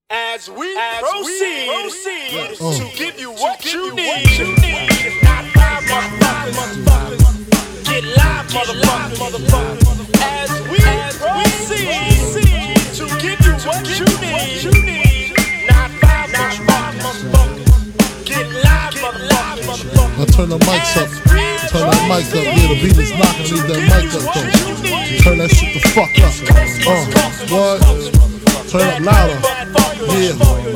As we proceed to give you what you need. Not five motherfuckers. Get live, motherfuckers. As we proceed to give you what you need. Not five motherfuckers. Get live, motherfuckers. Now turn the mics up. Turn that mic up. Yeah, the beat is knocking. Leave that mic up though. Turn that shit the fuck up. What? Turn it louder. Yeah.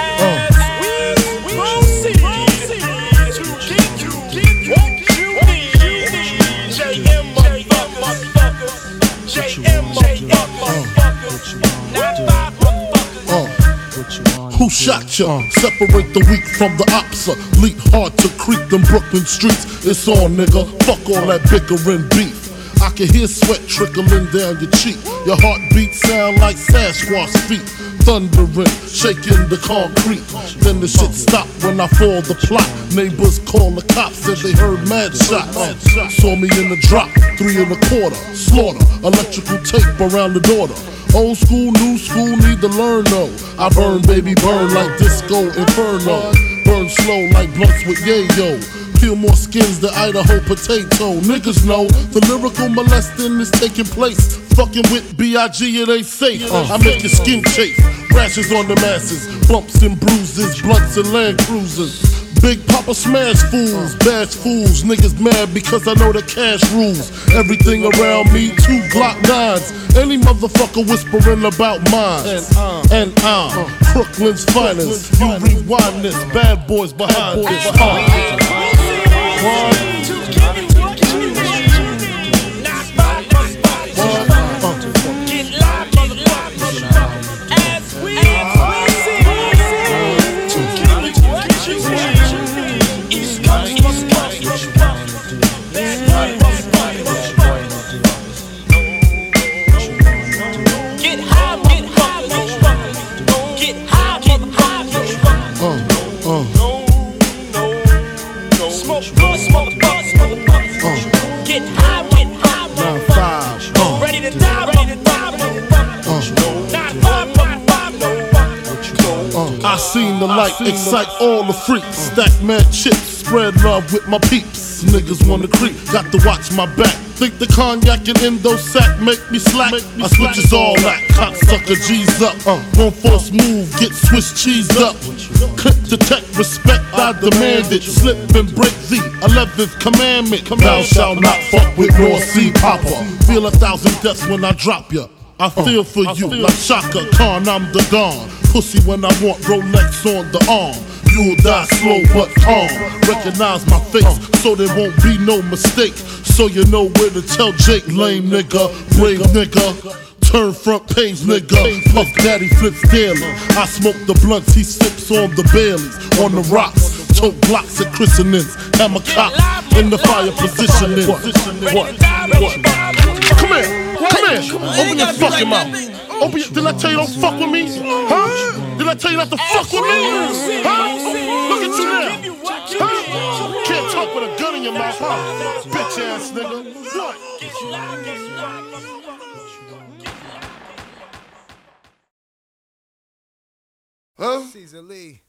Who shot ya? Separate the weak from the opsa. Leap hard to creep them Brooklyn streets. It's on, nigga. Fuck all that bickering beef. I can hear sweat trickling down your cheek. Your heartbeat sound like Sasquatch feet. Thundering, shaking the concrete. Then the shit stopped when I fall the plot. Neighbors call the cops, said they heard mad shots. Saw me in the drop, 3 1/4. Slaughter, electrical tape around the daughter. Old school, new school, need to learn though. I burn, baby, burn like disco inferno. Burn slow like blunts with yayo. Peel more skins than Idaho potato. Niggas know the lyrical molesting is taking place. Fucking with B.I.G. it ain't safe. I make your skin chafe. Rashes on the masses, bumps and bruises, blunts and Land Cruisers. Big Papa smash fools, bash fools. Niggas mad because I know the cash rules. Everything around me, 2 Glock 9s. Any motherfucker whispering about mine. And I'm Brooklyn's finest. You rewind this, bad boys behind this. I seen the light excite all the freaks. Stack mad chips, spread love with my peeps. Niggas wanna creep, got to watch my back. Think the cognac and endo sack make me slack. I switches all that, cocksucker G's up. One false move, get Swiss cheesed up. Clip detect, respect, I demand it. Slip and break the 11th commandment. Thou shalt not fuck with North Sea Papa. Feel 1,000 deaths when I drop ya. I feel for you like Shaka Khan, I'm the Don. Pussy when I want Rolex on the arm. You'll die slow but calm. Recognize my face so there won't be no mistake. So you know where to tell Jake, lame nigga, brave nigga. Turn front page nigga. Puff Daddy flips daily. I smoke the blunts, he sips on the Baileys. On the rocks, tote blocks at christenings. Hammer cop in the fire positioning. What? Come here. Open your fucking mouth. Open your, did I tell you don't fuck with me? Huh? Did I tell you not to fuck with me? Huh? Look at you now. Huh? Can't talk with a gun in your mouth, huh? Bitch ass nigga. What? Huh? Caesar Lee.